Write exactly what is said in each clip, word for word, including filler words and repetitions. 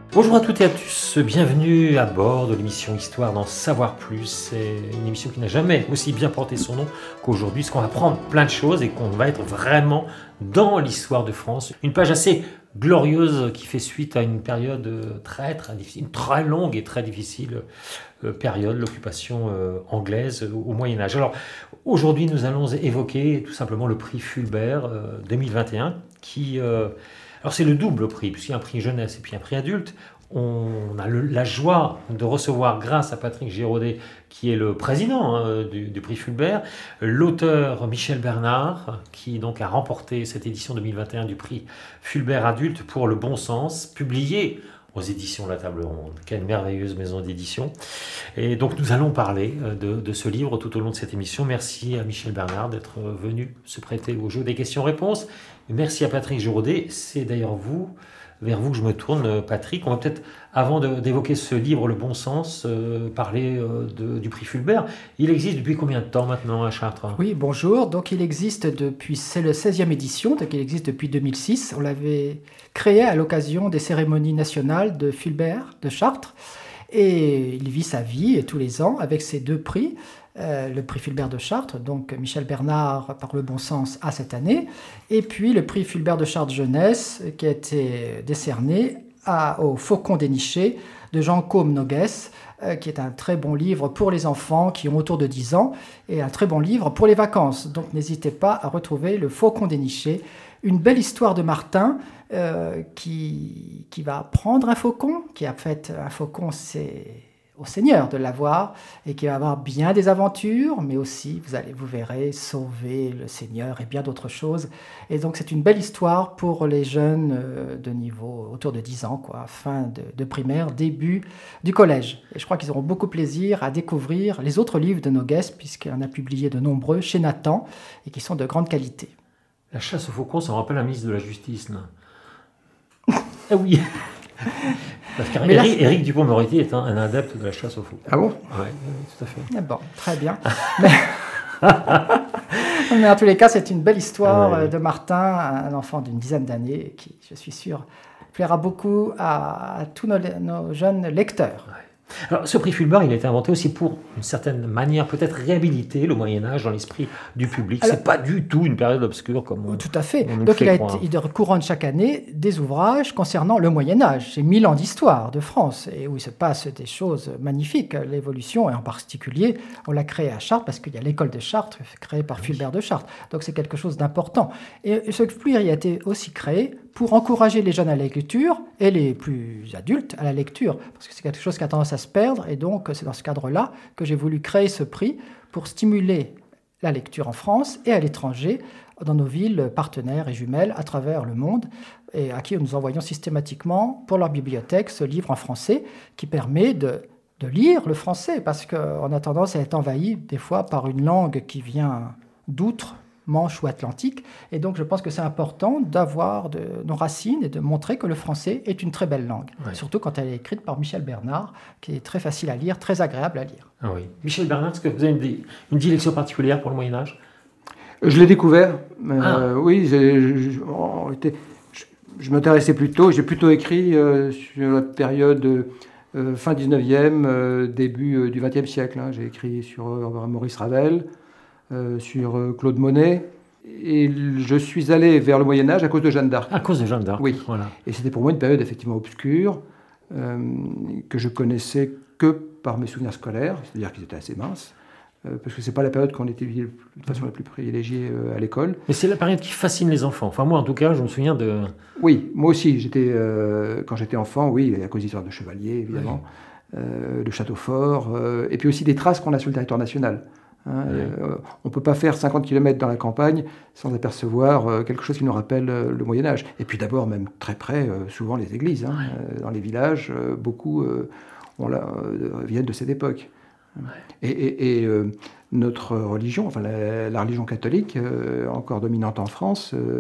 Bonjour à toutes et à tous, bienvenue à bord de l'émission Histoire d'en savoir plus. C'est une émission qui n'a jamais aussi bien porté son nom qu'aujourd'hui, parce qu'on va apprendre plein de choses et qu'on va être vraiment dans l'histoire de France. Une page assez glorieuse qui fait suite à une période très très difficile, une très longue et très difficile période, l'occupation anglaise au Moyen-Âge. Alors aujourd'hui, nous allons évoquer tout simplement le prix Fulbert deux mille vingt et un qui... Alors c'est le double prix, puisqu'il y a un prix jeunesse et puis un prix adulte. On a le, la joie de recevoir, grâce à Patrick Giraudet, qui est le président hein, du, du prix Fulbert, l'auteur Michel Bernard, qui donc a remporté cette édition deux mille vingt et un du prix Fulbert adulte pour le bon sens, publié aux éditions La Table Ronde. Quelle merveilleuse maison d'édition. Et donc nous allons parler de, de ce livre tout au long de cette émission. Merci à Michel Bernard d'être venu se prêter au jeu des questions-réponses. Merci à Patrick Giraudet. C'est d'ailleurs vous, vers vous que je me tourne, Patrick. On va peut-être, avant de, d'évoquer ce livre, Le Bon Sens, euh, parler euh, de, du prix Fulbert. Il existe depuis combien de temps maintenant à Chartres ? Oui, bonjour. Donc il existe depuis, c'est la seizième édition, donc il existe depuis deux mille six. On l'avait créé à l'occasion des cérémonies nationales de Fulbert de Chartres. Et il vit sa vie et tous les ans avec ces deux prix. Euh, le prix Fulbert de Chartres, donc Michel Bernard par Le Bon Sens à cette année, et puis le prix Fulbert de Chartres Jeunesse qui a été décerné à, au Faucon déniché de Jean Côme-Noguès, euh, qui est un très bon livre pour les enfants qui ont autour de dix ans et un très bon livre pour les vacances. Donc n'hésitez pas à retrouver le Faucon déniché, une belle histoire de Martin euh, qui, qui va prendre un faucon, qui a fait un faucon, c'est au Seigneur de l'avoir, et qui va avoir bien des aventures, mais aussi, vous allez, vous verrez, sauver le Seigneur et bien d'autres choses. Et donc, c'est une belle histoire pour les jeunes de niveau autour de dix ans, quoi, fin de, de primaire, début du collège. Et je crois qu'ils auront beaucoup plaisir à découvrir les autres livres de Noguès, puisqu'il en a publié de nombreux chez Nathan, et qui sont de grande qualité. La chasse au faucon, ça me rappelle un ministre de la Justice, là. Ah oui. Parce qu'Éric Dupond-Moretti est un, un adepte de la chasse au faucon. Ah bon ? Oui, tout à fait. Ah bon, très bien. mais... mais en tous les cas, c'est une belle histoire ouais. de Martin, un enfant d'une dizaine d'années, qui, je suis sûr, plaira beaucoup à, à tous nos, nos jeunes lecteurs. Ouais. Alors, ce prix Fulbert, il a été inventé aussi pour, d'une certaine manière, peut-être réhabiliter le Moyen-Âge dans l'esprit du public. Alors, c'est pas du tout une période obscure comme on, tout à fait. On Donc, il, a été, il couronne chaque année des ouvrages concernant le Moyen-Âge. C'est mille ans d'histoire de France et où il se passe des choses magnifiques. L'évolution, et en particulier, on l'a créé à Chartres parce qu'il y a l'école de Chartres créée par oui. Fulbert de Chartres. Donc, c'est quelque chose d'important. Et ce prix a été aussi créé pour encourager les jeunes à la lecture et les plus adultes à la lecture, parce que c'est quelque chose qui a tendance à se perdre, et donc c'est dans ce cadre-là que j'ai voulu créer ce prix pour stimuler la lecture en France et à l'étranger, dans nos villes partenaires et jumelles à travers le monde, et à qui nous envoyons systématiquement pour leur bibliothèque ce livre en français qui permet de, de lire le français, parce qu'on a tendance à être envahi des fois par une langue qui vient d'outre, Manche ou Atlantique, et donc je pense que c'est important d'avoir de, nos racines et de montrer que le français est une très belle langue, ouais. surtout quand elle est écrite par Michel Bernard, qui est très facile à lire, très agréable à lire. Ah oui. Michel Bernard, est-ce que vous avez une, une dilection particulière pour le Moyen-Âge ? Je l'ai découvert, euh, ah. oui, j'ai, je, je, je, je m'intéressais plutôt, j'ai plutôt écrit euh, sur la période euh, fin dix-neuvième, euh, début euh, du vingtième siècle, hein. J'ai écrit sur euh, Maurice Ravel, Euh, sur euh, Claude Monet, et je suis allé vers le Moyen-Âge à cause de Jeanne d'Arc. À cause de Jeanne d'Arc, oui. Voilà. Et c'était pour moi une période effectivement obscure, euh, que je connaissais que par mes souvenirs scolaires, c'est-à-dire qu'ils étaient assez minces, euh, parce que c'est pas la période qu'on étudiait de façon la plus privilégiée euh, à l'école. Mais c'est la période qui fascine les enfants. Enfin moi en tout cas, je me souviens de... Oui, moi aussi, j'étais, euh, quand j'étais enfant, oui, à cause d'histoires de chevaliers, évidemment, oui. euh, de châteaux forts, euh, et puis aussi des traces qu'on a sur le territoire national. Hein, ouais. euh, on ne peut pas faire cinquante kilomètres dans la campagne sans apercevoir euh, quelque chose qui nous rappelle euh, le Moyen-Âge. Et puis d'abord, même très près, euh, souvent les églises. Hein, ouais. euh, dans les villages, euh, beaucoup euh, on la, euh, viennent de cette époque. Ouais. Et, et, et euh, notre religion, enfin la, la religion catholique, euh, encore dominante en France, euh,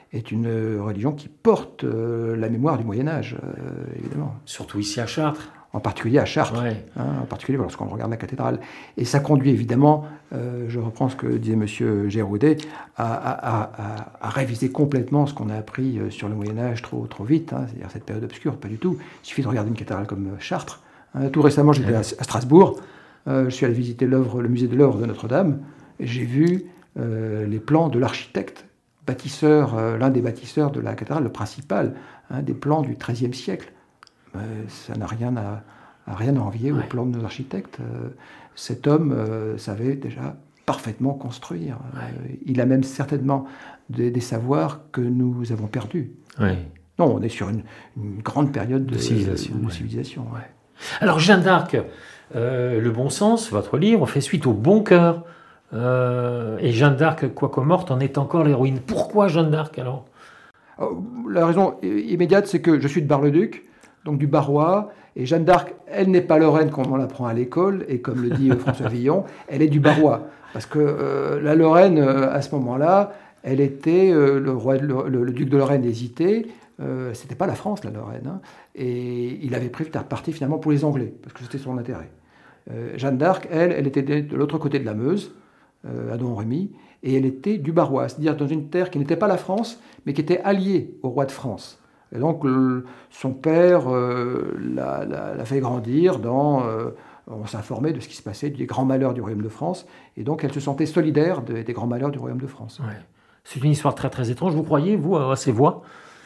est une religion qui porte euh, la mémoire du Moyen-Âge, euh, évidemment. Surtout ici à Chartres. En particulier à Chartres, Ouais. hein, en particulier lorsqu'on regarde la cathédrale. Et ça conduit évidemment, euh, je reprends ce que disait M. Géroudet, à, à, à, à réviser complètement ce qu'on a appris sur le Moyen-Âge trop, trop vite, hein, c'est-à-dire cette période obscure, pas du tout. Il suffit de regarder une cathédrale comme Chartres. Hein. Tout récemment, j'étais à, à Strasbourg, euh, je suis allé visiter l'œuvre, le musée de l'œuvre de Notre-Dame, et j'ai vu euh, les plans de l'architecte, bâtisseur, euh, l'un des bâtisseurs de la cathédrale, le principal, hein, des plans du treizième siècle. Euh, ça n'a rien à, à rien à envier ouais. aux plans de nos architectes. Euh, cet homme euh, savait déjà parfaitement construire. Ouais. Euh, il a même certainement des, des savoirs que nous avons perdus. Ouais. Non, on est sur une, une grande période de, de civilisation. De, de ouais. civilisation ouais. Alors Jeanne d'Arc, euh, Le Bon Sens, votre livre, fait suite au Bon Cœur. Euh, et Jeanne d'Arc, quoique morte, en est encore l'héroïne. Pourquoi Jeanne d'Arc alors ? La raison immédiate, c'est que je suis de Bar-le-Duc, donc du Barrois, et Jeanne d'Arc, elle n'est pas Lorraine comme on l'apprend à l'école, et comme le dit François Villon, elle est du Barrois. Parce que euh, la Lorraine, euh, à ce moment-là, elle était, euh, le, roi, le, le, le duc de Lorraine hésitait, euh, c'était pas la France, la Lorraine, hein, et il avait pris parti finalement pour les Anglais, parce que c'était son intérêt. Euh, Jeanne d'Arc, elle, elle était de, de l'autre côté de la Meuse, euh, à Domremy, et elle était du Barrois, c'est-à-dire dans une terre qui n'était pas la France, mais qui était alliée au roi de France. Et donc, le, son père euh, l'a, l'a, l'a fait grandir dans... Euh, on s'informait de ce qui se passait, des grands malheurs du royaume de France, et donc elle se sentait solidaire de, des grands malheurs du royaume de France. Ouais. C'est une histoire très très étrange. Vous croyez, vous, à ces voix ?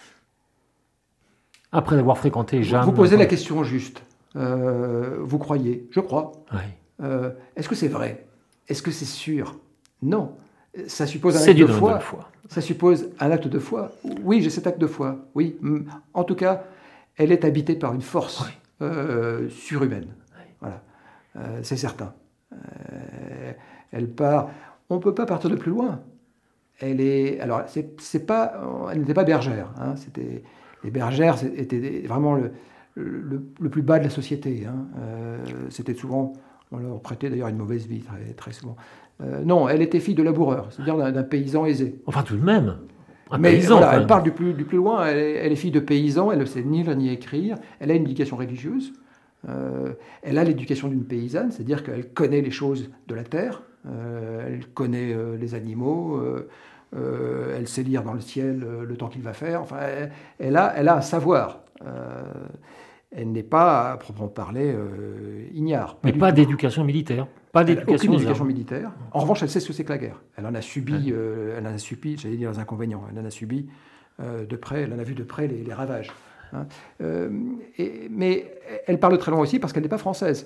Après avoir fréquenté Jeanne... Vous posez la question juste. Euh, vous croyez ? Je crois. Ouais. Euh, est-ce que c'est vrai ? Est-ce que c'est sûr ? Non. Ça suppose un c'est acte du de foi. de foi. Ça suppose un acte de foi. Oui, j'ai cet acte de foi. Oui. En tout cas, elle est habitée par une force ouais. euh, surhumaine. Ouais. Voilà. Euh, c'est certain. Euh, elle part. On ne peut pas partir de plus loin. Elle est. Alors, c'est, c'est pas. Elle n'était pas bergère. Hein. C'était. Les bergères étaient vraiment le, le, le plus bas de la société. Hein. Euh, c'était souvent. On leur prêtait d'ailleurs une mauvaise vie très, très souvent. Euh, non, elle était fille de laboureur, c'est-à-dire d'un, d'un paysan aisé. Enfin, tout de même. Un Mais paysan, voilà, elle parle du plus, du plus loin. Elle est, elle est fille de paysan. Elle ne sait ni lire ni écrire. Elle a une éducation religieuse. Euh, elle a l'éducation d'une paysanne, c'est-à-dire qu'elle connaît les choses de la terre. Euh, elle connaît euh, les animaux. Euh, euh, elle sait lire dans le ciel euh, le temps qu'il va faire. Enfin, elle, elle, a, elle a un savoir. Euh, Elle n'est pas, à proprement parler, euh, ignare. Mais pas tout. d'éducation militaire. Pas d'éducation, aucune éducation militaire. En revanche, elle sait ce que c'est que la guerre. Elle en a subi, ouais. euh, elle en a subi, j'allais dire les inconvénients. Elle en a subi euh, de près. Elle en a vu de près les, les ravages. Hein. Euh, et, mais elle parle très loin aussi parce qu'elle n'est pas française.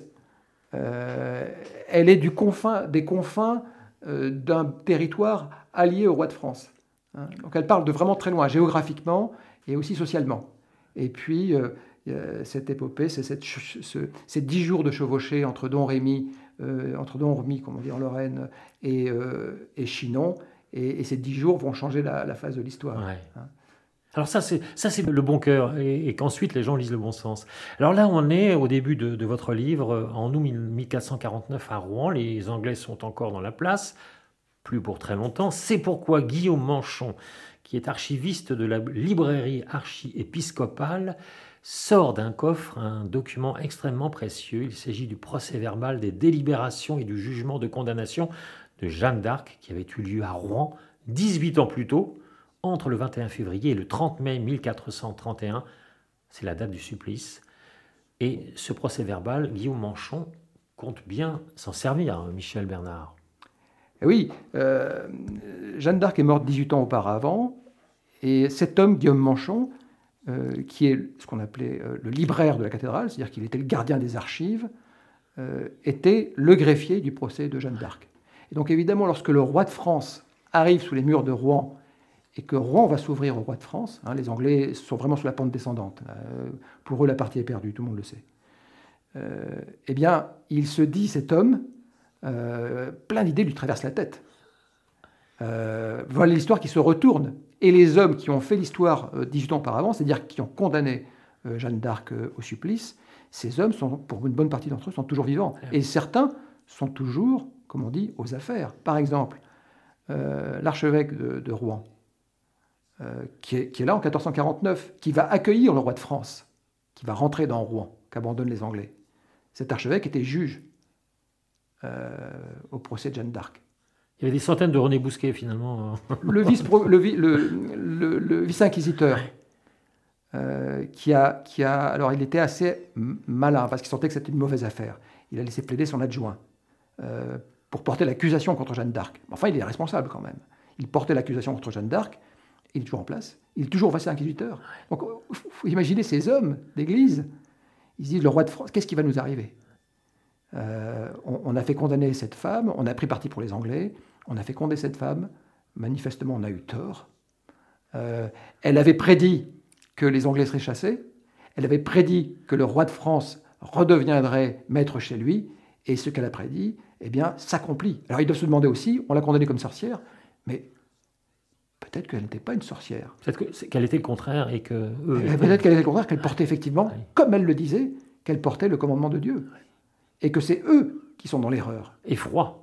Euh, elle est du confin, des confins euh, d'un territoire allié au roi de France. Hein. Donc elle parle de vraiment très loin, géographiquement et aussi socialement. Et puis euh, cette épopée, c'est cette, ce, ces dix jours de chevauchée entre Domremy, euh, entre Domremy, comme on dit en Lorraine, et, euh, et Chinon, et, et ces dix jours vont changer la, la phase de l'histoire. Ouais. Hein. Alors ça c'est, ça, c'est le bon cœur, et, et qu'ensuite les gens lisent le bon sens. Alors là, on est au début de, de votre livre, en août mille quatre cent quarante-neuf à Rouen, les Anglais sont encore dans la place, plus pour très longtemps. C'est pourquoi Guillaume Manchon, qui est archiviste de la librairie archi-épiscopale, sort d'un coffre un document extrêmement précieux. Il s'agit du procès-verbal des délibérations et du jugement de condamnation de Jeanne d'Arc, qui avait eu lieu à Rouen dix-huit ans plus tôt, entre le vingt et un février et le trente mai mille quatre cent trente et un. C'est la date du supplice. Et ce procès-verbal, Guillaume Manchon compte bien s'en servir, Michel Bernard. Oui, euh, Jeanne d'Arc est morte dix-huit ans auparavant, et cet homme, Guillaume Manchon, Euh, qui est ce qu'on appelait euh, le libraire de la cathédrale, c'est-à-dire qu'il était le gardien des archives, euh, était le greffier du procès de Jeanne d'Arc. Et donc évidemment, lorsque le roi de France arrive sous les murs de Rouen, et que Rouen va s'ouvrir au roi de France, hein, les Anglais sont vraiment sur la pente descendante, euh, pour eux la partie est perdue, tout le monde le sait, euh, eh bien, il se dit, cet homme, euh, plein d'idées lui traversent la tête. Euh, voilà l'histoire qui se retourne. Et les hommes qui ont fait l'histoire euh, dix-huit ans auparavant, c'est-à-dire qui ont condamné euh, Jeanne d'Arc euh, au supplice, ces hommes, sont, pour une bonne partie d'entre eux, sont toujours vivants. Et certains sont toujours, comme on dit, aux affaires. Par exemple, euh, l'archevêque de, de Rouen, euh, qui, est, qui est là en quatorze cent quarante-neuf, qui va accueillir le roi de France, qui va rentrer dans Rouen, qu'abandonnent les Anglais. Cet archevêque était juge euh, au procès de Jeanne d'Arc. Il y avait des centaines de René Bousquet, finalement. Le, vice, le, le, le, le vice-inquisiteur, euh, qui, a, qui a... Alors, il était assez malin, parce qu'il sentait que c'était une mauvaise affaire. Il a laissé plaider son adjoint euh, pour porter l'accusation contre Jeanne d'Arc. Enfin, il est responsable, quand même. Il portait l'accusation contre Jeanne d'Arc, il est toujours en place, il est toujours vice-inquisiteur. Donc, il faut imaginer ces hommes d'église, ils se disent, le roi de France, qu'est-ce qui va nous arriver ? euh, on, on a fait condamner cette femme, on a pris parti pour les Anglais, on a fait condamner cette femme, manifestement on a eu tort. Euh, elle avait prédit que les Anglais seraient chassés, elle avait prédit que le roi de France redeviendrait maître chez lui, et ce qu'elle a prédit, eh bien, s'accomplit. Alors ils doivent se demander aussi, on l'a condamnée comme sorcière, mais peut-être qu'elle n'était pas une sorcière. Peut-être que, qu'elle était le contraire et que... Eux, peut-être étaient... qu'elle était le contraire, qu'elle portait effectivement, oui. comme elle le disait, qu'elle portait le commandement de Dieu. Et que c'est eux qui sont dans l'erreur. Et froid.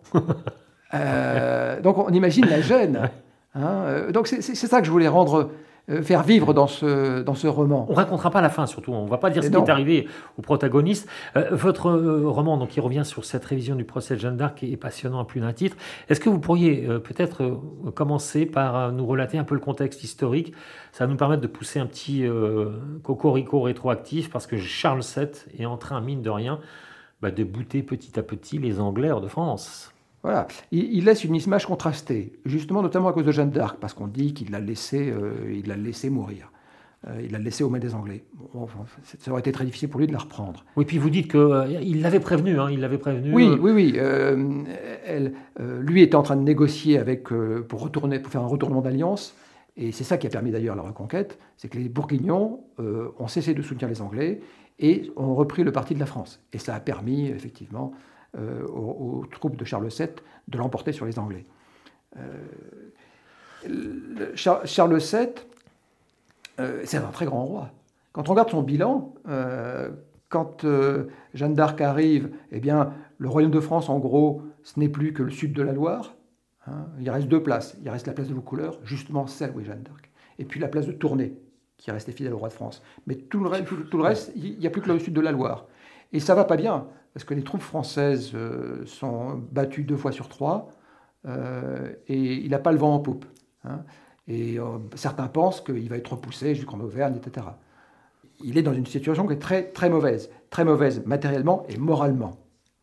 euh, donc on imagine la gêne. Hein, donc c'est, c'est ça que je voulais rendre... faire vivre dans ce, dans ce roman. On ne racontera pas la fin, surtout. On ne va pas dire ce qui est arrivé au protagoniste. Euh, votre roman, donc, qui revient sur cette révision du procès de Jeanne d'Arc, est passionnant à plus d'un titre. Est-ce que vous pourriez euh, peut-être euh, commencer par euh, nous relater un peu le contexte historique ? Ça va nous permettre de pousser un petit euh, cocorico rétroactif, parce que Charles sept est en train, mine de rien, bah, de bouter petit à petit les Anglais hors de France. Voilà, il, il laisse une image contrastée, justement notamment à cause de Jeanne d'Arc, parce qu'on dit qu'il l'a laissé, euh, il l'a laissé mourir. Euh, il l'a laissé aux mains des Anglais. Bon, enfin, ça aurait été très difficile pour lui de la reprendre. Oui, puis vous dites qu'il euh, l'avait prévenu, hein, il l'avait prévenu. Oui, euh... oui, oui. Euh, elle, euh, lui était en train de négocier avec, euh, pour, retourner, pour faire un retournement d'alliance, et c'est ça qui a permis d'ailleurs la reconquête, c'est que les Bourguignons euh, ont cessé de soutenir les Anglais et ont repris le parti de la France. Et ça a permis, effectivement... Euh, aux, aux troupes de Charles sept de l'emporter sur les Anglais. Euh, le, Char, Charles sept, euh, c'est un très grand roi. Quand on regarde son bilan, euh, quand euh, Jeanne d'Arc arrive, eh bien, le royaume de France, en gros, ce n'est plus que le sud de la Loire. Hein, il reste deux places. Il reste la place de Vaucouleurs, justement celle où est Jeanne d'Arc, et puis la place de Tournai, qui restait fidèle au roi de France. Mais tout le, tout, tout le reste, il n'y a plus que le sud de la Loire. Et ça ne va pas bien, parce que les troupes françaises euh, sont battues deux fois sur trois, euh, et il n'a pas le vent en poupe. Hein, et euh, certains pensent qu'il va être repoussé jusqu'en Auvergne, et cetera. Il est dans une situation qui est très, très mauvaise, très mauvaise matériellement et moralement.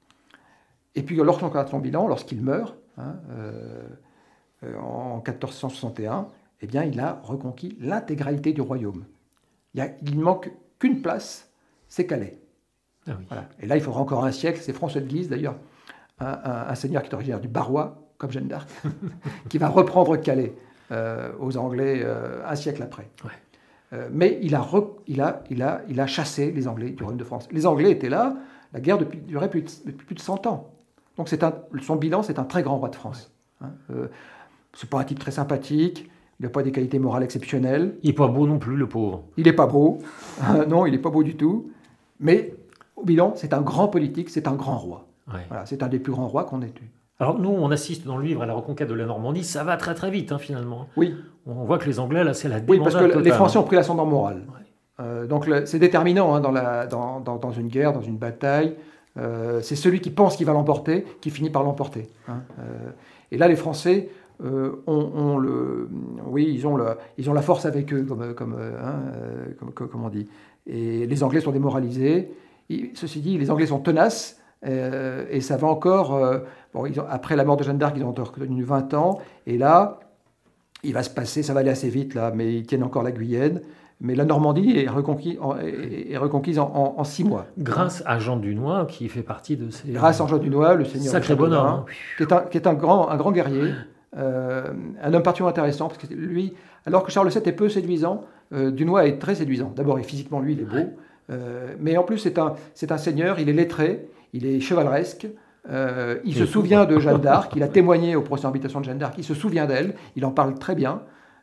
Et puis, lorsqu'on regarde son bilan, lorsqu'il meurt, hein, euh, euh, en quatorze cent soixante et un, eh bien, il a reconquis l'intégralité du royaume. Il ne manque qu'une place, c'est Calais. Ah oui. Voilà. Et là, il faudra encore un siècle. C'est François de Guise, d'ailleurs, un, un, un seigneur qui est originaire du Barrois, comme Jeanne d'Arc, qui va reprendre Calais euh, aux Anglais euh, un siècle après. Ouais. Euh, mais il a, re, il, a, il, a, il a chassé les Anglais du royaume de France. Les Anglais étaient là, la guerre depuis, durait plus de, depuis plus de cent ans. Donc c'est un, son bilan, c'est un très grand roi de France. Ouais. Hein, euh, c'est pas un type très sympathique, il n'a pas des qualités morales exceptionnelles. Il n'est pas beau non plus, le pauvre. Il n'est pas beau, non, il n'est pas beau du tout, mais... Au bilan, c'est un grand politique, c'est un grand roi. Ouais. Voilà, c'est un des plus grands rois qu'on ait eu. Alors nous, on assiste dans le livre à la reconquête de la Normandie, ça va très très vite hein, finalement. Oui. On voit que les Anglais, là, c'est la débandade. Oui, parce que totale, les Français hein. ont pris l'ascendant moral. Ouais. Euh, donc le, c'est déterminant hein, dans, la, dans, dans, dans une guerre, dans une bataille. Euh, c'est celui qui pense qu'il va l'emporter qui finit par l'emporter. Hein. Euh, et là, les Français euh, ont, ont le, oui, ils ont, le, ils ont la force avec eux, comme, comme, hein, comme, comme, comme on dit. Et les Anglais sont démoralisés. Ceci dit, les Anglais sont tenaces euh, et ça va encore... Euh, bon, ils ont, après la mort de Jeanne d'Arc, ils ont retenu vingt ans. Et là, il va se passer, ça va aller assez vite, là, mais ils tiennent encore la Guyenne. Mais la Normandie est, reconquis, en, est, est reconquise en, en, en six mois. Grâce à Jean Dunois, qui fait partie de ces... Grâce à Jean Dunois, le seigneur... Sacré bonhomme. Hein. Qui est un, qui est un, grand, un grand guerrier, euh, un homme particulièrement intéressant, parce que lui, alors que Charles sept est peu séduisant, euh, Dunois est très séduisant. D'abord, et physiquement, lui, il est beau. Ouais. Euh, mais en plus, c'est un, c'est un seigneur, il est lettré, il est chevaleresque, euh, il et se souvient de Jeanne d'Arc, il a témoigné au procès en habitation de Jeanne d'Arc, il se souvient d'elle, il en parle très bien,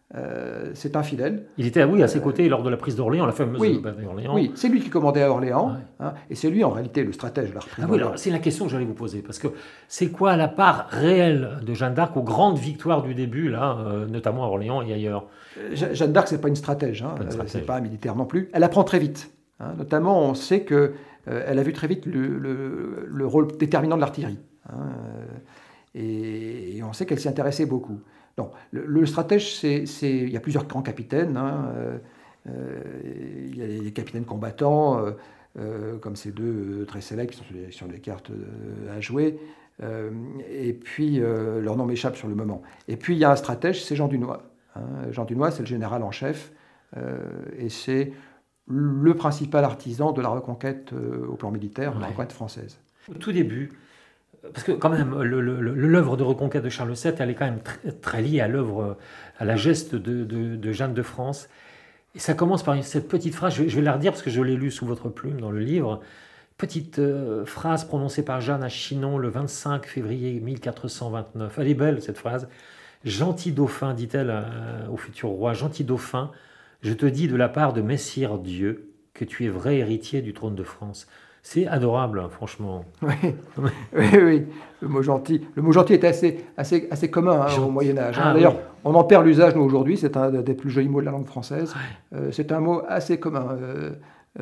Euh, c'est un fidèle. Il était, oui, à ses côtés euh, lors de la prise d'Orléans, la fameuse oui, bataille d'Orléans. Oui, c'est lui qui commandait à Orléans, ouais. hein, et c'est lui en réalité le stratège de la reprise ah, oui, d'Orléans. C'est la question que j'allais vous poser, parce que c'est quoi la part réelle de Jeanne d'Arc aux grandes victoires du début, là, euh, notamment à Orléans et ailleurs? Je, Jeanne d'Arc, c'est pas une stratège, hein, pas c'est pas un militaire non plus. Elle apprend très vite. Hein, notamment, on sait que euh, elle a vu très vite le, le, le rôle déterminant de l'artillerie. Hein, et, et on sait qu'elle s'y intéressait beaucoup. Donc, le, le stratège, c'est, c'est, il y a plusieurs grands capitaines. Hein, euh, euh, il y a les capitaines combattants, euh, euh, comme ces deux euh, très célèbres qui sont sur les, sur les cartes euh, à jouer. Euh, et puis, euh, leur nom m'échappe sur le moment. Et puis, il y a un stratège, c'est Jean Dunois. Hein, Jean Dunois, c'est le général en chef. Euh, et c'est le principal artisan de la reconquête euh, au plan militaire, ouais. la reconquête française. Au tout début, parce que quand même, le, le, l'œuvre de reconquête de Charles sept, elle est quand même très, très liée à l'œuvre, à la geste de, de, de Jeanne de France. Et ça commence par cette petite phrase, je vais, je vais la redire parce que je l'ai lue sous votre plume dans le livre. Petite euh, phrase prononcée par Jeanne à Chinon le vingt-cinq février mille quatre cent vingt-neuf. Elle est belle cette phrase. Gentil dauphin, dit-elle euh, au futur roi, gentil dauphin, je te dis de la part de Messire Dieu que tu es vrai héritier du trône de France. C'est adorable, hein, franchement. Oui, oui, oui. Le mot gentil, le mot gentil était assez, assez, assez commun hein, au Moyen Âge. Hein. Ah, D'ailleurs, oui. on en perd l'usage nous aujourd'hui. C'est un des plus jolis mots de la langue française. Ouais. Euh, c'est un mot assez commun. Euh,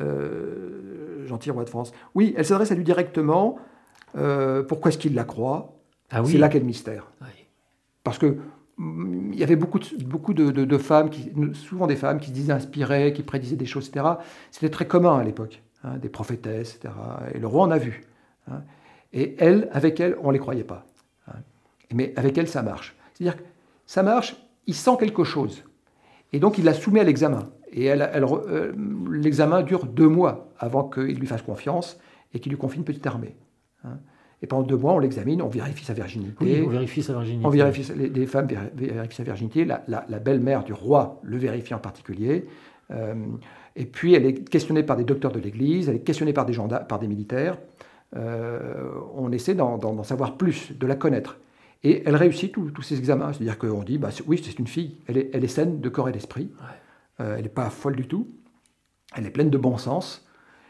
euh, gentil roi de France. Oui, elle s'adresse à lui directement. Euh, pourquoi est-ce qu'il la croit? ah, oui. C'est là qu'est le mystère. Oui. Parce que il y avait beaucoup de, beaucoup de, de, de femmes, qui, souvent des femmes qui se disaient inspirées, qui prédisaient des choses, et cetera. C'était très commun à l'époque, hein, des prophétesses, et cetera. Et le roi en a vu. Hein. Et elle, avec elle, on ne les croyait pas. Hein. Mais avec elle, ça marche. C'est-à-dire que ça marche, il sent quelque chose. Et donc, il la soumet à l'examen. Et elle, elle, euh, l'examen dure deux mois avant qu'il lui fasse confiance et qu'il lui confie une petite armée. Hein. Et pendant deux mois, on l'examine, on vérifie sa virginité. Oui, on vérifie sa virginité. On vérifie, les, les femmes vérifient sa virginité, la, la, la belle-mère du roi le vérifie en particulier. Euh, et puis, elle est questionnée par des docteurs de l'Église, elle est questionnée par des gendarmes, par des militaires. Euh, on essaie d'en, d'en, d'en savoir plus, de la connaître. Et elle réussit tous ces examens. C'est-à-dire qu'on dit, bah, c'est, oui, c'est une fille, elle est, elle est saine de corps et d'esprit. Ouais. Euh, elle n'est pas folle du tout. Elle est pleine de bon sens.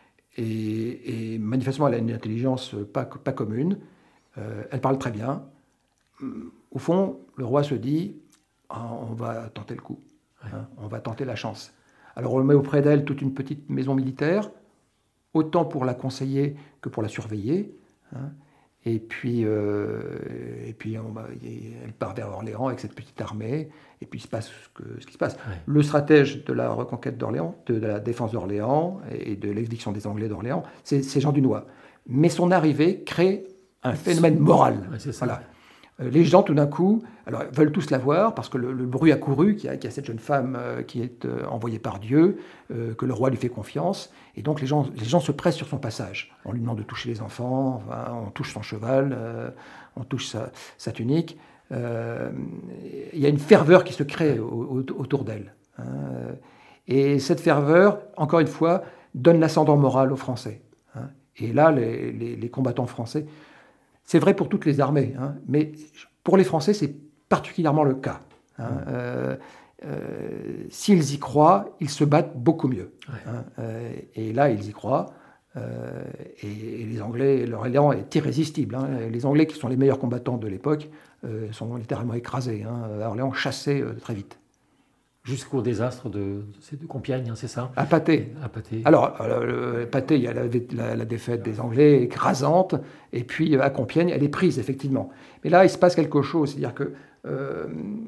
Et, et manifestement, elle a une intelligence pas, pas commune. Euh, elle parle très bien. Au fond, le roi se dit, ah, on va tenter le coup. Ouais. Hein, on va tenter la chance. Alors, on met auprès d'elle toute une petite maison militaire, autant pour la conseiller que pour la surveiller. Hein. Et puis, euh, et puis on va, elle part vers Orléans avec cette petite armée. Et puis, il se passe ce, que, ce qui se passe. Ouais. Le stratège de la reconquête d'Orléans, de, de la défense d'Orléans et de l'exécution des Anglais d'Orléans, c'est, c'est Jean Dunois. Mais son arrivée crée un phénomène moral. Ouais, c'est ça. Voilà. Les gens, tout d'un coup, alors, veulent tous la voir parce que le, le bruit a couru qu'il y a, qu'il y a cette jeune femme euh, qui est euh, envoyée par Dieu, euh, que le roi lui fait confiance. Et donc, les gens, les gens se pressent sur son passage. On lui demande de toucher les enfants, enfin, on touche son cheval, euh, on touche sa, sa tunique. Euh, il y a une ferveur qui se crée au, au, autour d'elle. Hein. Et cette ferveur, encore une fois, donne l'ascendant moral aux Français. Hein. Et là, les, les, les combattants français... C'est vrai pour toutes les armées, hein, mais pour les Français, c'est particulièrement le cas. Hein. Mmh. Euh, euh, s'ils y croient, ils se battent beaucoup mieux. Ouais. Hein. Euh, et là, ils y croient. Euh, et, et les Anglais, leur élan est irrésistible. Hein. Les Anglais, qui sont les meilleurs combattants de l'époque, euh, sont littéralement écrasés. Hein. À Orléans, chassés euh, très vite. Jusqu'au désastre de, de Compiègne, hein, c'est ça? À Patay. À Patay. Alors, euh, Patay, il y a la, la, la défaite des Anglais écrasante, et puis à Compiègne, elle est prise, effectivement. Mais là, il se passe quelque chose, c'est-à-dire que euh,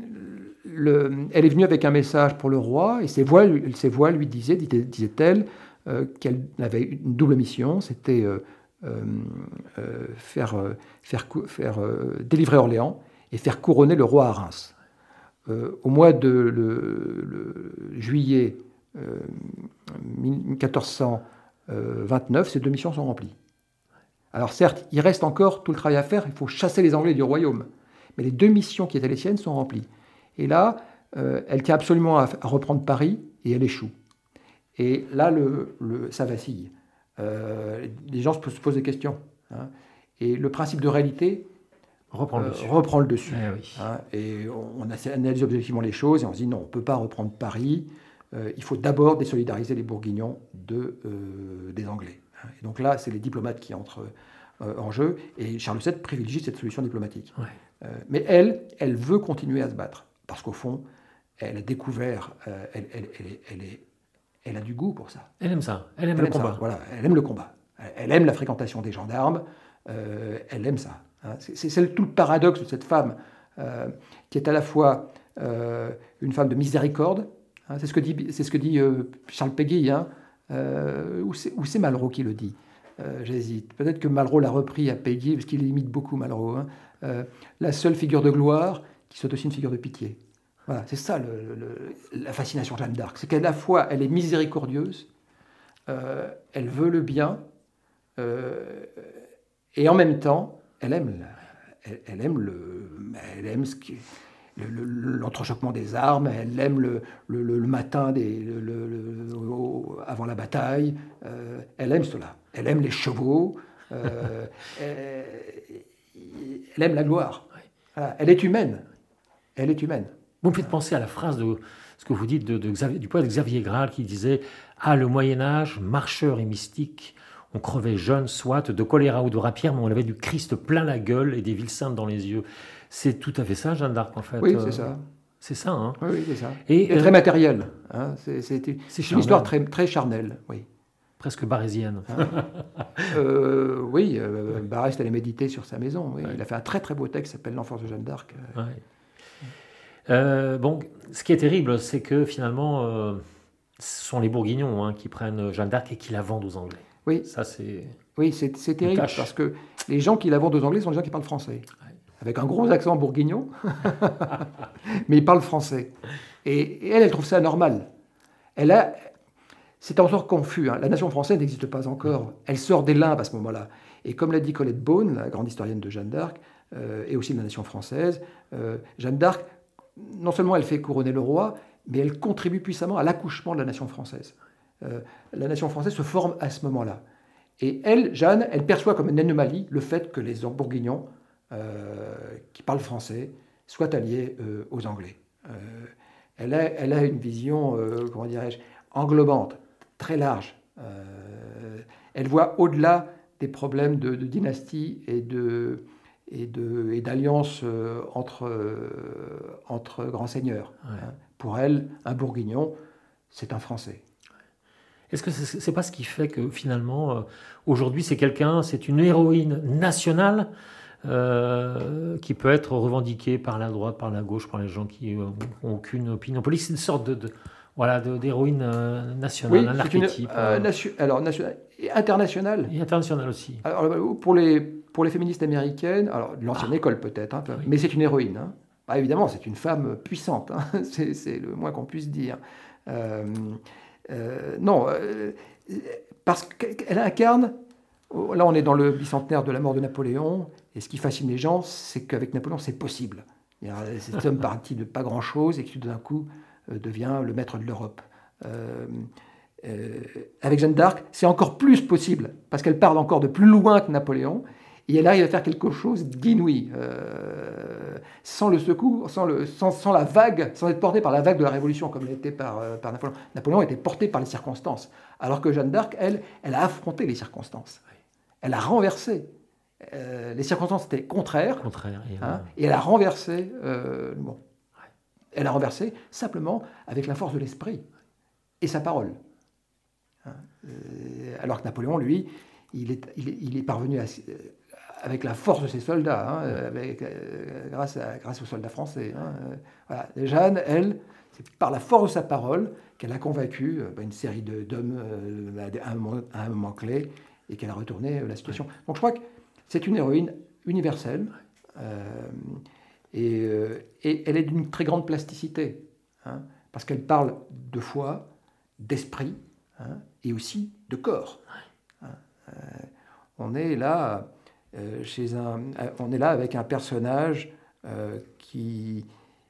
le, elle est venue avec un message pour le roi, et ses voix, ses voix lui disaient, disait-elle, euh, qu'elle avait une double mission, c'était euh, euh, faire, faire, faire euh, délivrer Orléans et faire couronner le roi à Reims. Euh, au mois de le, le juillet euh, mille quatre cent vingt-neuf, ces deux missions sont remplies. Alors certes, il reste encore tout le travail à faire, il faut chasser les Anglais du royaume, mais les deux missions qui étaient les siennes sont remplies. Et là, euh, elle tient absolument à, à reprendre Paris, et elle échoue. Et là, le, le, ça vacille. Euh, les gens se posent des questions. Hein. Et le principe de réalité Reprend le euh, dessus. reprend le dessus. Eh oui. Hein, et on, on analyse objectivement les choses et on se dit non, on ne peut pas reprendre Paris. Euh, il faut d'abord désolidariser les Bourguignons de, euh, des Anglais. Hein. Et donc là, c'est les diplomates qui entrent euh, en jeu. Et Charles sept privilégie cette solution diplomatique. Ouais. Euh, mais elle, elle veut continuer à se battre. Parce qu'au fond, elle a découvert, euh, elle, elle, elle, est, elle, est, elle a du goût pour ça. Elle aime ça. Elle aime Elle le aime combat. ça, voilà, elle aime le combat. Elle aime la fréquentation des gendarmes. Euh, elle aime ça. Hein. C'est, c'est tout le paradoxe de cette femme euh, qui est à la fois euh, une femme de miséricorde. Hein, c'est ce que dit, c'est ce que dit euh, Charles Péguy, hein, euh, ou, c'est, ou c'est Malraux qui le dit. Euh, j'hésite. Peut-être que Malraux l'a repris à Péguy, parce qu'il imite beaucoup Malraux. Hein. Euh, la seule figure de gloire qui soit aussi une figure de pitié. Voilà, c'est ça le, le, la fascination de Jeanne d'Arc. C'est qu'à la fois, elle est miséricordieuse, euh, elle veut le bien, euh, et en même temps, elle aime, la, elle, elle aime, le, elle aime ce qui, le, le, l'entrechoquement des armes, elle aime le, le, le matin des, le, le, le, avant la bataille, euh, elle aime cela. Elle aime les chevaux, euh, elle, elle aime la gloire. Voilà, elle est humaine. Elle est humaine. Vous me faites penser à la phrase de ce que vous dites de, de Xavier, du poète Xavier Graal qui disait « Ah, le Moyen-Âge, marcheur et mystique, on crevait jeune, soit de choléra ou de rapière, mais on avait du Christ plein la gueule et des villes saintes dans les yeux. » C'est tout à fait ça, Jeanne d'Arc, en fait. Oui, euh, c'est ça. C'est ça, hein. Oui, oui, c'est ça. Et, et euh, très matériel. Hein. C'est, c'est, c'est c'est une histoire très, très charnelle, oui. Presque barésienne. Hein. euh, oui, euh, Barrès allait méditer sur sa maison. Oui. Ouais. Il a fait un très très beau texte qui s'appelle L'enfance de Jeanne d'Arc. Ouais. Euh, bon, ce qui est terrible, c'est que finalement, euh, ce sont les Bourguignons hein, qui prennent Jeanne d'Arc et qui la vendent aux Anglais. Oui, ça c'est. Oui, c'est, c'est terrible parce que les gens qui la vendent aux Anglais sont des gens qui parlent français, ouais. Avec un gros accent bourguignon, mais ils parlent français. Et, et elle, elle trouve ça normal. Elle a, c'est encore confus. Hein. La nation française n'existe pas encore. Elle sort des limbes à ce moment-là. Et comme l'a dit Colette Beaune, la grande historienne de Jeanne d'Arc, euh, et aussi de la nation française, euh, Jeanne d'Arc, non seulement elle fait couronner le roi, mais elle contribue puissamment à l'accouchement de la nation française. Euh, la nation française se forme à ce moment-là. Et elle, Jeanne, elle perçoit comme une anomalie le fait que les Bourguignons, euh, qui parlent français, soient alliés euh, aux Anglais. Euh, elle, a, elle a une vision, euh, comment dirais-je, englobante, très large. Euh, elle voit au-delà des problèmes de, de dynastie et, de, et, de, et d'alliance euh, entre, euh, entre grands seigneurs. Ouais. Hein. Pour elle, un Bourguignon, c'est un Français. Est-ce que c'est, c'est pas ce qui fait que finalement, euh, aujourd'hui, c'est quelqu'un, c'est une héroïne nationale euh, qui peut être revendiquée par la droite, par la gauche, par les gens qui n'ont euh, aucune opinion politique. C'est une sorte de, de voilà, de, d'héroïne euh, nationale, oui, un c'est archétype. Une, euh, nation, alors, national, et international. Et international aussi. Alors, pour, les, pour les féministes américaines, alors de l'ancienne ah. école peut-être, hein, oui. mais c'est une héroïne. Hein. Bah, évidemment, c'est une femme puissante, hein. c'est, c'est le moins qu'on puisse dire. Euh, Euh, non, euh, parce qu'elle incarne, là on est dans le bicentenaire de la mort de Napoléon, et ce qui fascine les gens, c'est qu'avec Napoléon c'est possible. Cet homme parti de pas grand-chose et qui tout d'un coup euh, devient le maître de l'Europe. Euh, euh, avec Jeanne d'Arc, c'est encore plus possible, parce qu'elle parle encore de plus loin que Napoléon, et elle arrive à faire quelque chose d'inouï, euh, sans le secours, sans, le, sans, sans la vague, sans être portée par la vague de la Révolution, comme l'était par, euh, par Napoléon. Napoléon était porté par les circonstances, alors que Jeanne d'Arc, elle, elle a affronté les circonstances. Elle a renversé. Euh, les circonstances étaient contraires, Contraire, et, hein, et elle a renversé euh, le monde. Elle a renversé simplement avec la force de l'esprit et sa parole. Hein, euh, alors que Napoléon, lui, il est, il est, il est parvenu à... avec la force de ses soldats, hein, avec, euh, grâce, à, grâce aux soldats français. Hein, euh, voilà. Jeanne, elle, c'est par la force de sa parole qu'elle a convaincu euh, une série de, d'hommes euh, à, un moment, à un moment clé et qu'elle a retourné euh, la situation. Ouais. Donc je crois que c'est une héroïne universelle euh, et, euh, et elle est d'une très grande plasticité, hein, parce qu'elle parle de foi, d'esprit hein, et aussi de corps. Hein. Euh, on est là... Euh, chez un, on est là avec un personnage euh, qui,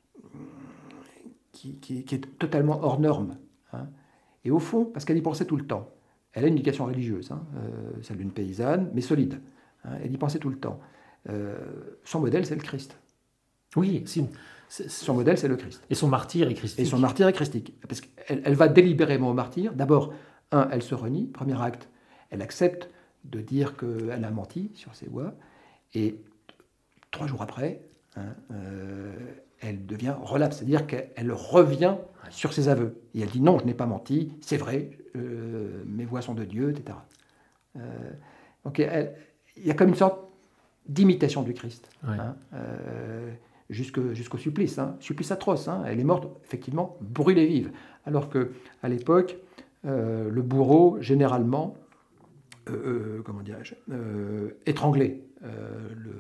qui, qui, qui est totalement hors norme. Hein. Et au fond, parce qu'elle y pensait tout le temps, elle a une éducation religieuse, hein, euh, celle d'une paysanne, mais solide. Hein, elle y pensait tout le temps. Euh, son modèle, c'est le Christ. Oui, c'est une... c'est, son modèle, c'est le Christ. Et son martyr est christique. Et son martyr est christique. Parce qu'elle elle va délibérément au martyr. D'abord, un, elle se renie, premier acte, elle accepte de dire qu'elle a menti sur ses voix. Et trois jours après, hein, euh, elle devient relapse, c'est-à-dire qu'elle revient sur ses aveux. Et elle dit non, je n'ai pas menti, c'est vrai, euh, mes voix sont de Dieu, et cetera. Euh, donc elle, il y a comme une sorte d'imitation du Christ, ouais. hein, euh, jusque, jusqu'au supplice, hein, supplice atroce. Hein, elle est morte, effectivement, brûlée vive. Alors qu'à l'époque, euh, le bourreau, généralement, euh, euh, comment dirais-je, euh, étranglé euh, le,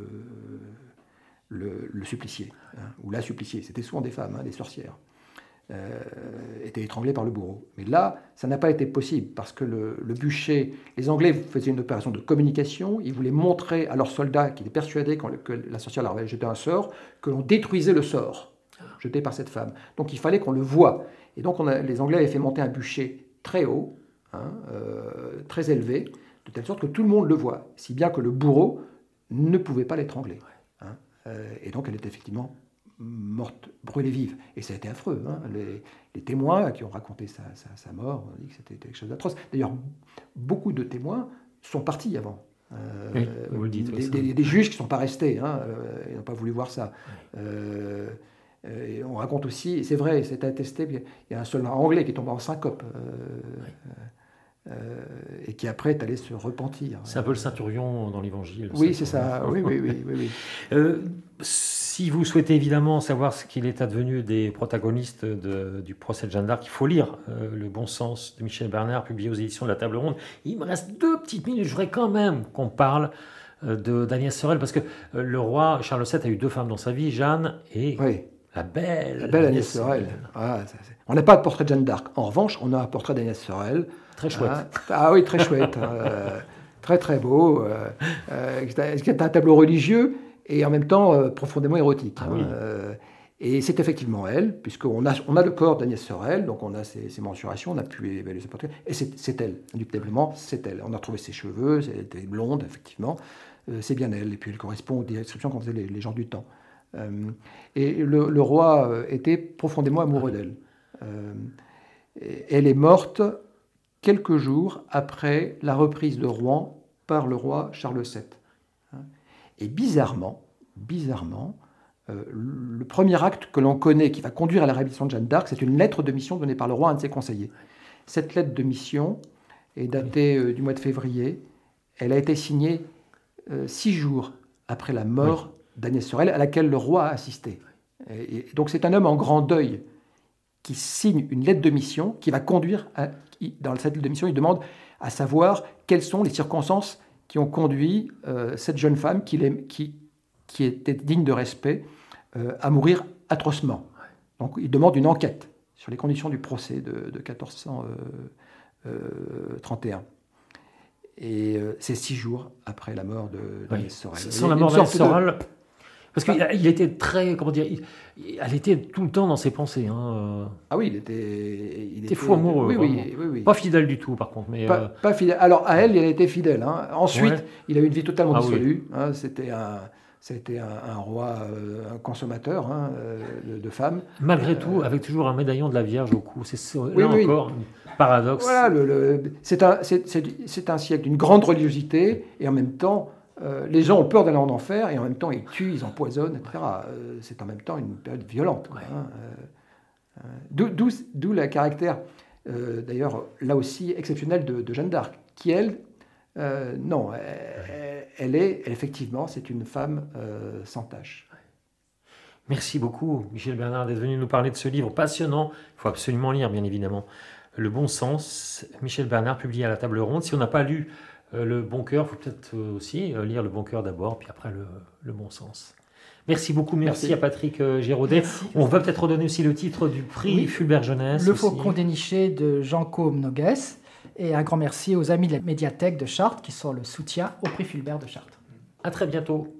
le, le supplicié, hein, ou la suppliciée. C'était souvent des femmes, hein, des sorcières. Euh, étaient étranglés par le bourreau. Mais là, ça n'a pas été possible parce que le, le bûcher, les Anglais faisaient une opération de communication, ils voulaient montrer à leurs soldats qui étaient persuadés quand le, que la sorcière leur avait jeté un sort, que l'on détruisait le sort jeté par cette femme. Donc il fallait qu'on le voie. Et donc on a, les Anglais avaient fait monter un bûcher très haut, hein, euh, très élevé, de telle sorte que tout le monde le voit, si bien que le bourreau ne pouvait pas l'étrangler. Hein. Euh, et donc elle était effectivement morte, brûlée vive. Et ça a été affreux. Hein. Les, les témoins qui ont raconté sa, sa, sa mort ont dit que c'était quelque chose d'atroce. D'ailleurs, beaucoup de témoins sont partis avant. Euh, oui, vous le dites, des, des, des juges qui ne sont pas restés, hein, euh, ils n'ont pas voulu voir ça. Oui. Euh, et on raconte aussi, et c'est vrai, c'est attesté, il y a un soldat anglais qui est tombé en syncope. Euh, oui. Euh, et qui après est allé se repentir. C'est un peu le centurion dans l'Évangile. Oui, c'est ça. Oui, oui, oui, oui, oui. Euh, si vous souhaitez évidemment savoir ce qu'il est advenu des protagonistes de, du procès de Jeanne d'Arc, il faut lire euh, Le bon sens de Michel Bernard, publié aux éditions de la Table Ronde. Il me reste deux petites minutes. Je voudrais quand même qu'on parle euh, de d'Agnès Sorel, parce que euh, le roi Charles sept a eu deux femmes dans sa vie, Jeanne et... Oui. La belle, la belle Agnès Sorel. Ah, ça, on n'a pas de portrait de Jeanne d'Arc. En revanche, on a un portrait d'Agnès Sorel. Très chouette. Ah, ah oui, très chouette. euh, très, très beau. Euh, euh, c'est un tableau religieux et en même temps euh, profondément érotique. Ah, hein, oui. euh, et c'est effectivement elle, puisqu'on a, on a le corps d'Agnès Sorel, donc on a ses, ses mensurations, on a pu évaluer ses portraits. Et c'est, c'est elle, indubitablement, c'est elle. On a retrouvé ses cheveux, elle était blonde, effectivement. Euh, c'est bien elle. Et puis elle correspond aux descriptions qu'en faisaient les, les gens du temps. Euh, et le, le roi était profondément amoureux d'elle. Euh, elle est morte quelques jours après la reprise de Rouen par le roi Charles sept. Et bizarrement, bizarrement, euh, le premier acte que l'on connaît qui va conduire à la réhabilitation de Jeanne d'Arc, c'est une lettre de mission donnée par le roi à un de ses conseillers. Cette lettre de mission est datée euh, du mois de février. Elle a été signée euh, six jours après la mort oui. d'Agnès Sorel, à laquelle le roi a assisté. Et, et donc c'est un homme en grand deuil qui signe une lettre de mission qui va conduire, à, dans cette lettre de mission, il demande à savoir quelles sont les circonstances qui ont conduit euh, cette jeune femme qui, qui, qui était digne de respect euh, à mourir atrocement. Donc il demande une enquête sur les conditions du procès de, de quatorze cent trente et un. Et euh, c'est six jours après la mort de d'Agnès oui. Sorel. Sans la mort d'Agnès Sorel, de... parce qu'il il était très, comment dire, il, elle était tout le temps dans ses pensées. Hein. Ah oui, il était, il était, était fou amoureux. Oui, oui, oui, oui. Pas fidèle du tout, par contre. Mais pas, euh... pas fidèle. Alors à elle, il a été fidèle. Hein. Ensuite, ouais. il a eu une vie totalement ah, dissolue. Oui. Hein. C'était un, c'était un, un roi, euh, un consommateur hein, de, de femmes. Malgré euh... tout, avec toujours un médaillon de la Vierge au cou. C'est là oui, oui. encore. Paradoxe. Voilà, le, le, c'est, un, c'est, c'est, c'est un siècle d'une grande religiosité et en même temps, euh, les gens ont peur d'aller en enfer et en même temps, ils tuent, ils empoisonnent, et cetera. Euh, c'est en même temps une période violente. Quoi, ouais. hein, euh, d'où, d'où, d'où le caractère, euh, d'ailleurs, là aussi, exceptionnel de, de Jeanne d'Arc, qui, elle, euh, non, elle, elle est, elle, effectivement, c'est une femme euh, sans tache. Merci beaucoup, Michel Bernard, d'être venu nous parler de ce livre passionnant. Il faut absolument lire, bien évidemment. Le bon sens, Michel Bernard, publié à la Table Ronde. Si on n'a pas lu euh, Le Bon Cœur, il faut peut-être euh, aussi euh, lire Le Bon Cœur d'abord, puis après Le, le Bon Sens. Merci beaucoup, merci, merci. à Patrick euh, Giraudet. Merci. On va peut-être redonner aussi le titre du prix oui. Fulbert Jeunesse. Le Faucon déniché de Jean Côme Noguès. Et un grand merci aux amis de la médiathèque de Chartres qui sont le soutien au prix Fulbert de Chartres. À très bientôt.